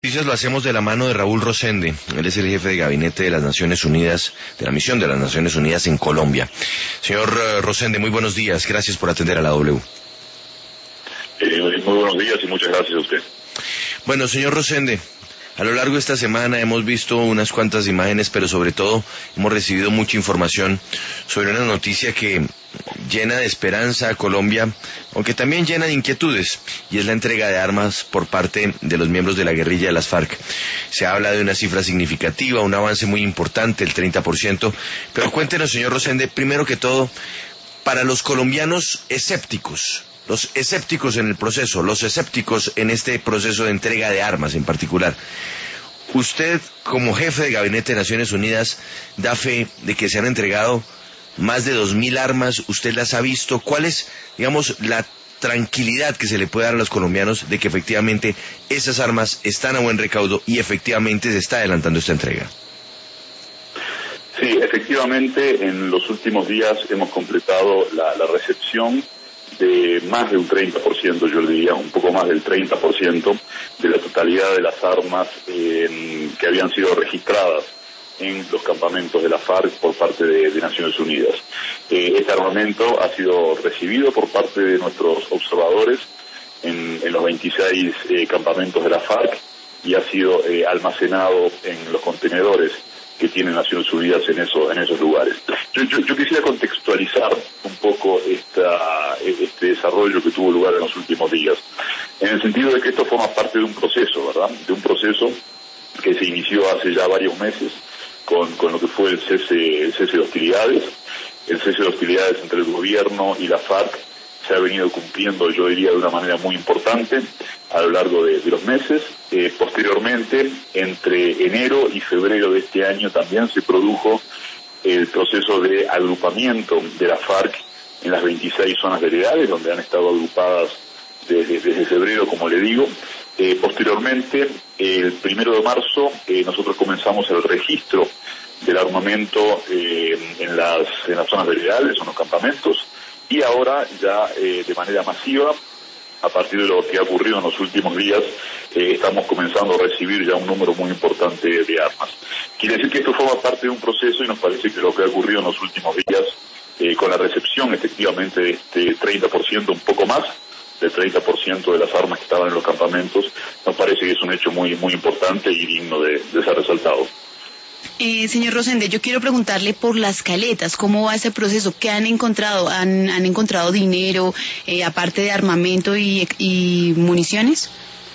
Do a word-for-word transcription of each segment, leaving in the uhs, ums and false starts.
Noticias lo hacemos de la mano de Raúl Rosende. Él es el jefe de gabinete de las Naciones Unidas, de la misión de las Naciones Unidas en Colombia. Señor uh, Rosende, muy buenos días. Gracias por atender a la W. Eh, muy buenos días y muchas gracias a usted. Bueno, señor Rosende, a lo largo de esta semana hemos visto unas cuantas imágenes, pero sobre todo hemos recibido mucha información sobre una noticia que llena de esperanza a Colombia, aunque también llena de inquietudes, y es la entrega de armas por parte de los miembros de la guerrilla de las FARC. Se habla de una cifra significativa, un avance muy importante, el treinta por ciento, pero cuéntenos, señor Rosende, primero que todo, para los colombianos escépticos, los escépticos en el proceso, los escépticos en este proceso de entrega de armas en particular, usted, como jefe de gabinete de Naciones Unidas, da fe de que se han entregado más de dos mil armas. ¿Usted las ha visto? ¿Cuál es, digamos, la tranquilidad que se le puede dar a los colombianos de que efectivamente esas armas están a buen recaudo y efectivamente se está adelantando esta entrega? Sí, efectivamente, en los últimos días hemos completado la, la recepción de más de un treinta por ciento, yo le diría un poco más del treinta por ciento de la totalidad de las armas eh, que habían sido registradas en los campamentos de la FARC por parte de, de Naciones Unidas. Eh, este armamento ha sido recibido por parte de nuestros observadores en, en los veintiséis eh, campamentos de la FARC y ha sido eh, almacenado en los contenedores que tiene Naciones Unidas en, eso, en esos lugares. Yo, yo, yo quisiera contextualizar un poco esta, este desarrollo que tuvo lugar en los últimos días, en el sentido de que esto forma parte de un proceso, ¿verdad? De un proceso que se inició hace ya varios meses con, con lo que fue el cese, el cese de hostilidades. El cese de hostilidades entre el gobierno y la FARC se ha venido cumpliendo, yo diría, de una manera muy importante a lo largo de, de los meses. Eh, posteriormente, entre enero y febrero de este año, también se produjo el proceso de agrupamiento de la FARC en las veintiséis zonas veredales, donde han estado agrupadas desde, desde febrero, como le digo. Eh, posteriormente, el primero de marzo, eh, nosotros comenzamos el registro del armamento eh, en, las, en las zonas veredales, en los campamentos, y ahora ya eh, de manera masiva, a partir de lo que ha ocurrido en los últimos días, eh, estamos comenzando a recibir ya un número muy importante de armas. Quiere decir que esto forma parte de un proceso y nos parece que lo que ha ocurrido en los últimos días, eh, con la recepción efectivamente de este treinta por ciento, un poco más, del treinta por ciento de las armas que estaban en los campamentos, nos parece que es un hecho muy muy importante y digno de, de ser resaltado. Eh, señor Rosende, yo quiero preguntarle por las caletas, ¿cómo va ese proceso? ¿Qué han encontrado? ¿Han, han encontrado dinero, eh, aparte de armamento y, y municiones?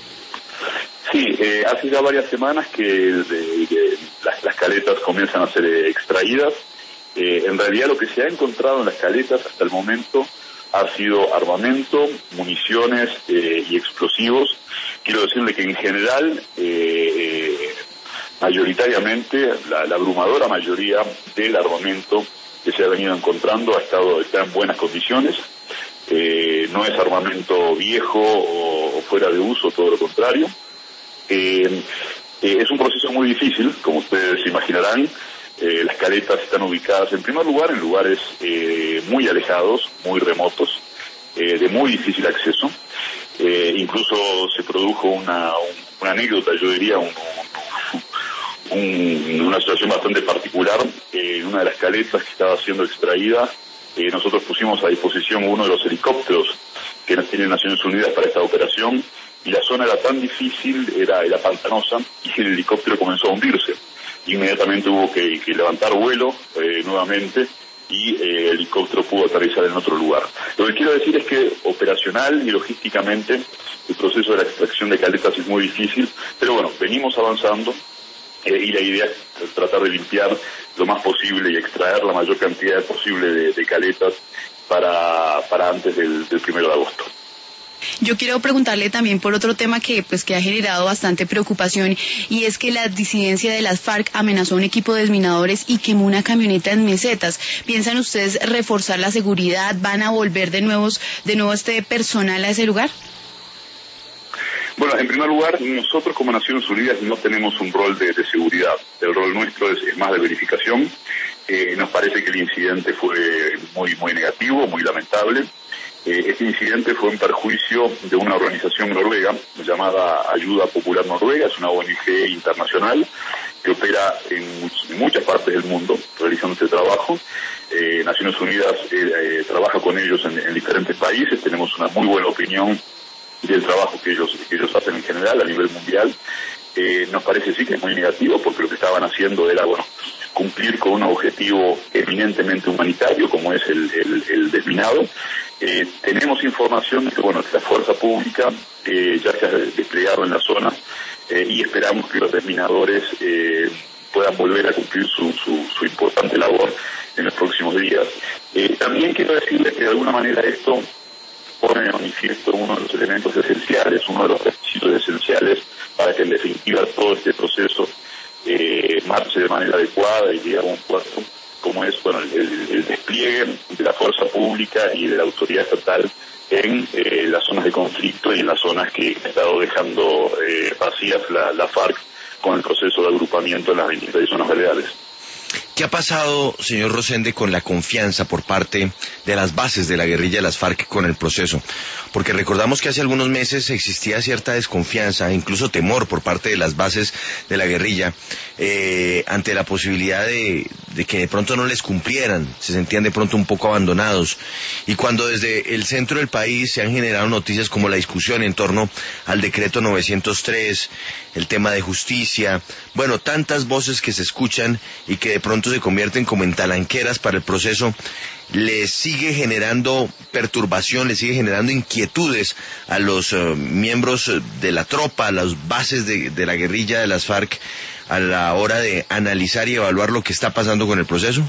Sí, eh, hace ya varias semanas que, de, que las, las caletas comienzan a ser eh, extraídas. Eh, en realidad lo que se ha encontrado en las caletas hasta el momento ha sido armamento, municiones eh, y explosivos. Quiero decirle que en general, eh, eh, mayoritariamente, la, la abrumadora mayoría del armamento que se ha venido encontrando ha estado está en buenas condiciones. Eh, no es armamento viejo o, o fuera de uso, todo lo contrario. Eh, eh, es un proceso muy difícil, como ustedes imaginarán. Eh, las caletas están ubicadas en primer lugar en lugares eh, muy alejados, muy remotos, eh, de muy difícil acceso. Eh, incluso se produjo una, un, una anécdota, yo diría, un, un, una situación bastante particular. Eh, en una de las caletas que estaba siendo extraída, eh, nosotros pusimos a disposición uno de los helicópteros que nos tienen Naciones Unidas para esta operación, y la zona era tan difícil, era, era pantanosa, y el helicóptero comenzó a hundirse. Inmediatamente hubo que, que levantar vuelo eh, nuevamente y eh, el helicóptero pudo aterrizar en otro lugar. Lo que quiero decir es que operacional y logísticamente el proceso de la extracción de caletas es muy difícil, pero bueno, venimos avanzando eh, y la idea es tratar de limpiar lo más posible y extraer la mayor cantidad posible de, de caletas para, para antes del, del primero de agosto. Yo quiero preguntarle también por otro tema que pues que ha generado bastante preocupación, y es que la disidencia de las FARC amenazó a un equipo de desminadores y quemó una camioneta en Mesetas. ¿Piensan ustedes reforzar la seguridad? ¿Van a volver de nuevos, de nuevo este personal a ese lugar? Bueno, en primer lugar, nosotros como Naciones Unidas no tenemos un rol de, de seguridad. El rol nuestro es, es más de verificación. Eh, nos parece que el incidente fue muy, muy negativo, muy lamentable. Eh, este incidente fue en perjuicio de una organización noruega llamada Ayuda Popular Noruega, es una O N G internacional que opera en, much en muchas partes del mundo realizando este trabajo. Eh, Naciones Unidas eh, eh, trabaja con ellos en, en diferentes países, tenemos una muy buena opinión del trabajo que ellos, que ellos hacen en general a nivel mundial. Eh, nos parece sí que es muy negativo porque lo que estaban haciendo era, bueno, cumplir con un objetivo eminentemente humanitario como es el, el, el desminado. Eh, tenemos información de que, bueno, que la fuerza pública eh, ya se ha desplegado en la zona eh, y esperamos que los desminadores eh, puedan volver a cumplir su, su, su importante labor en los próximos días. Eh, también quiero decirles que de alguna manera esto pone de manifiesto uno de los elementos esenciales, uno de los requisitos esenciales para que en definitiva todo este proceso eh, marche de manera adecuada y llegue a un puerto, como es bueno el, el despliegue de la fuerza pública y de la autoridad estatal en eh, las zonas de conflicto y en las zonas que ha estado dejando eh, vacías la, la FARC con el proceso de agrupamiento en las veintiséis zonas federales. ¿Qué ha pasado, señor Rosende, con la confianza por parte de las bases de la guerrilla de las FARC con el proceso? Porque recordamos que hace algunos meses existía cierta desconfianza, incluso temor por parte de las bases de la guerrilla eh, ante la posibilidad de, de que de pronto no les cumplieran, se sentían de pronto un poco abandonados. Y cuando desde el centro del país se han generado noticias como la discusión en torno al decreto novecientos tres, el tema de justicia, bueno, tantas voces que se escuchan y que de pronto se convierten como en talanqueras para el proceso, les sigue generando perturbación, les sigue generando inquietudes a los uh, miembros de la tropa, a las bases de, de la guerrilla de las FARC a la hora de analizar y evaluar lo que está pasando con el proceso?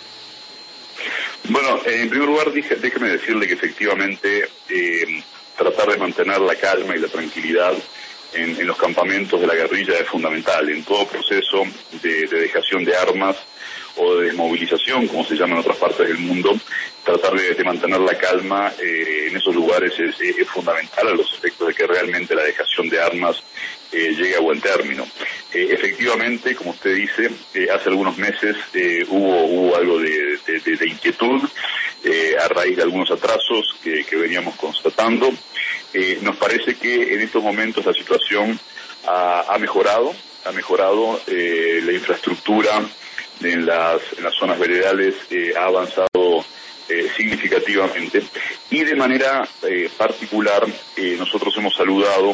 Bueno, en primer lugar, déjeme decirle que efectivamente eh, tratar de mantener la calma y la tranquilidad en, en los campamentos de la guerrilla es fundamental. En todo proceso de, de dejación de armas o de desmovilización, como se llama en otras partes del mundo, tratar de, de mantener la calma eh, en esos lugares es, es, es fundamental a los efectos de que realmente la dejación de armas eh, llegue a buen término. Eh, efectivamente, como usted dice, eh, hace algunos meses eh, hubo, hubo algo de, de, de, de inquietud eh, a raíz de algunos atrasos que, que veníamos constatando. Eh, nos parece que en estos momentos la situación ha, ha mejorado, ha mejorado eh, la infraestructura en las, en las zonas veredales eh, ha avanzado eh, significativamente y de manera eh, particular eh, nosotros hemos saludado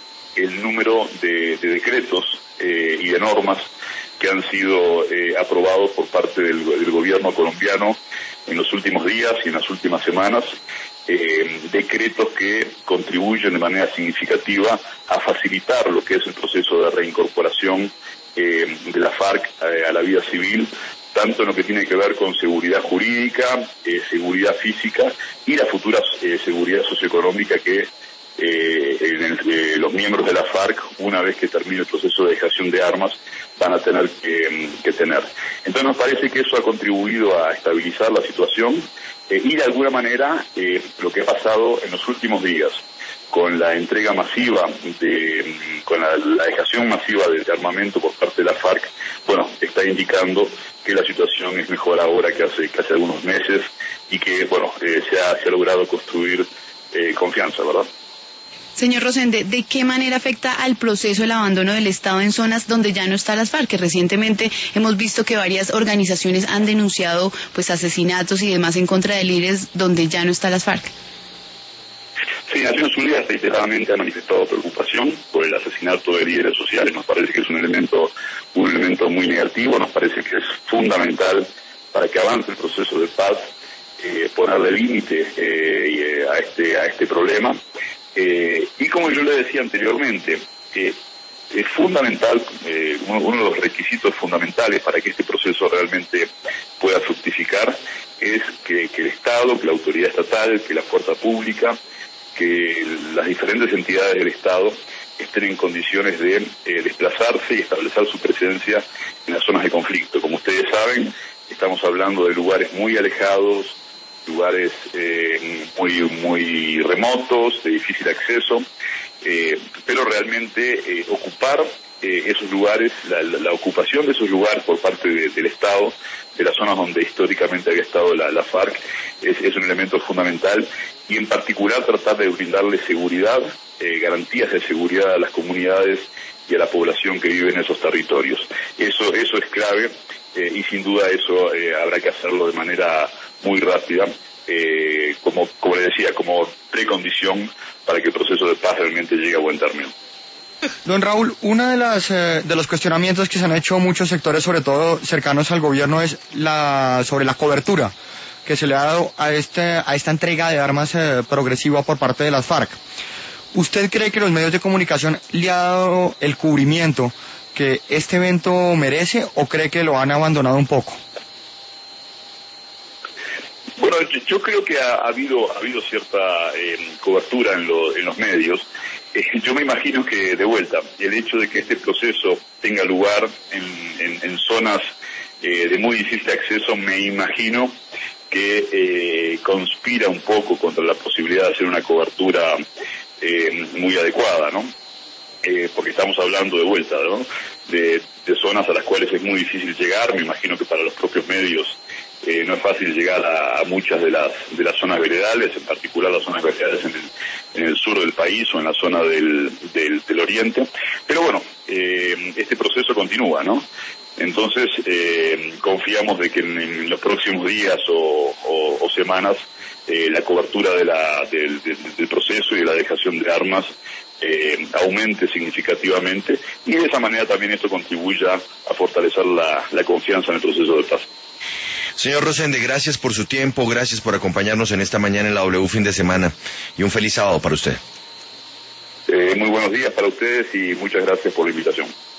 el número de, de decretos eh, y de normas que han sido eh, aprobados por parte del, del gobierno colombiano en los últimos días y en las últimas semanas, eh, decretos que contribuyen de manera significativa a facilitar lo que es el proceso de reincorporación Eh, de la FARC eh, a la vida civil, tanto en lo que tiene que ver con seguridad jurídica, eh, seguridad física y la futura eh, seguridad socioeconómica que eh, en el, eh, los miembros de la FARC, una vez que termine el proceso de dejación de armas, van a tener que, que tener. Entonces nos parece que eso ha contribuido a estabilizar la situación eh, y de alguna manera eh, lo que ha pasado en los últimos días con la entrega masiva, de, con la, la dejación masiva de armamento por parte de la FARC, bueno, está indicando que la situación es mejor ahora que hace, que hace algunos meses y que, bueno, eh, se, ha, se ha logrado construir eh, confianza, ¿verdad? Señor Rosende, ¿de qué manera afecta al proceso el abandono del Estado en zonas donde ya no está las FARC? Que recientemente hemos visto que varias organizaciones han denunciado pues asesinatos y demás en contra de líderes donde ya no está las FARC. Sí, Naciones Unidas reiteradamente ha manifestado preocupación por el asesinato de líderes sociales. Nos parece que es un elemento, un elemento muy negativo. Nos parece que es fundamental para que avance el proceso de paz, eh, ponerle límite eh, a este a este problema. Eh, y como yo le decía anteriormente, eh, es fundamental, eh, uno, uno de los requisitos fundamentales para que este proceso realmente pueda fructificar es que, que el Estado, que la autoridad estatal, que la fuerza pública, que las diferentes entidades del Estado estén en condiciones de eh, desplazarse y establecer su presencia en las zonas de conflicto. Como ustedes saben, estamos hablando de lugares muy alejados, lugares eh, muy muy remotos, de difícil acceso, eh, pero realmente eh, ocupar eh, esos lugares, la, la, la ocupación de esos lugares por parte de, del Estado, de las zonas donde históricamente había estado la, la FARC, es, es un elemento fundamental, y en particular tratar de brindarle seguridad, eh, garantías de seguridad a las comunidades y a la población que vive en esos territorios. Eso, eso es clave, eh, y sin duda eso eh, habrá que hacerlo de manera muy rápida, eh, como, como le decía, como precondición para que el proceso de paz realmente llegue a buen término. Don Raúl, uno de, las, eh, de los cuestionamientos que se han hecho muchos sectores, sobre todo cercanos al gobierno, es la sobre la cobertura que se le ha dado a, este, a esta entrega de armas eh, progresiva por parte de las FARC. ¿Usted cree que los medios de comunicación le ha dado el cubrimiento que este evento merece o cree que lo han abandonado un poco? Bueno, yo, yo creo que ha, ha habido ha habido cierta eh, cobertura en, lo, en los medios. Eh, yo me imagino que, de vuelta, el hecho de que este proceso tenga lugar en, en, en zonas eh, de muy difícil acceso, me imagino que eh, conspira un poco contra la posibilidad de hacer una cobertura eh, muy adecuada, ¿no? Eh, porque estamos hablando de vuelta, ¿no? De, de zonas a las cuales es muy difícil llegar. Me imagino que para los propios medios Eh, no es fácil llegar a, a muchas de las de las zonas veredales, en particular las zonas veredales en el, en el sur del país o en la zona del, del, del oriente. Pero bueno, eh, este proceso continúa, ¿no? Entonces, eh, confiamos de que en, en los próximos días o, o, o semanas eh, la cobertura de la, del, del, del proceso y de la dejación de armas eh, aumente significativamente, y de esa manera también esto contribuya a fortalecer la, la confianza en el proceso de paz. Señor Rosende, gracias por su tiempo, gracias por acompañarnos en esta mañana en la W Fin de Semana, y un feliz sábado para usted. Eh, muy buenos días para ustedes y muchas gracias por la invitación.